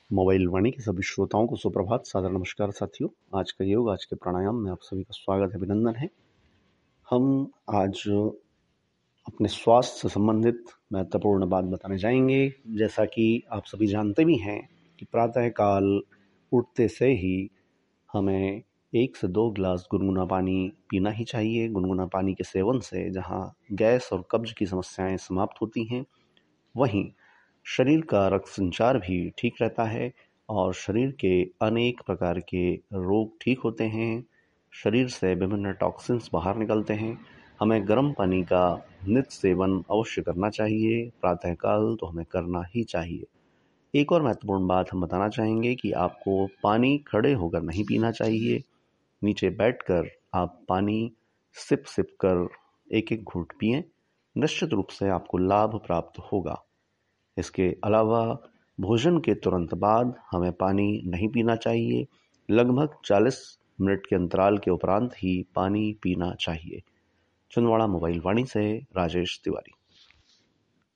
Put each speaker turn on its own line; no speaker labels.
Mobile वाणी के सभी श्रोताओं को सुप्रभात। सादर नमस्कार साथियों। आज का योग, आज के प्राणायाम में आप सभी का स्वागत है, अभिनंदन है। हम आज अपने स्वास्थ्य से संबंधित महत्वपूर्ण बात बताने जाएंगे। जैसा कि आप सभी जानते भी हैं कि प्रातःकाल उठते से ही हमें 1 से 2 गिलास गुनगुना पानी पीना ही चाहिए। गुनगुना पानी के सेवन से जहाँ गैस और कब्ज की समस्याएं समाप्त होती हैं, वहीं शरीर का रक्त संचार भी ठीक रहता है और शरीर के अनेक प्रकार के रोग ठीक होते हैं। शरीर से विभिन्न टॉक्सिन्स बाहर निकलते हैं। हमें गर्म पानी का नित्य सेवन अवश्य करना चाहिए। प्रातःकाल तो हमें करना ही चाहिए। एक और महत्वपूर्ण बात हम बताना चाहेंगे कि आपको पानी खड़े होकर नहीं पीना चाहिए। नीचे बैठकर आप पानी सिप सिप कर एक एक घूंट पिएं। निश्चित रूप से आपको लाभ प्राप्त होगा। इसके अलावा भोजन के तुरंत बाद हमें पानी नहीं पीना चाहिए। लगभग 40 मिनट के अंतराल के उपरांत ही पानी पीना चाहिए। छिंदवाड़ा मोबाइल वाणी से राजेश तिवारी।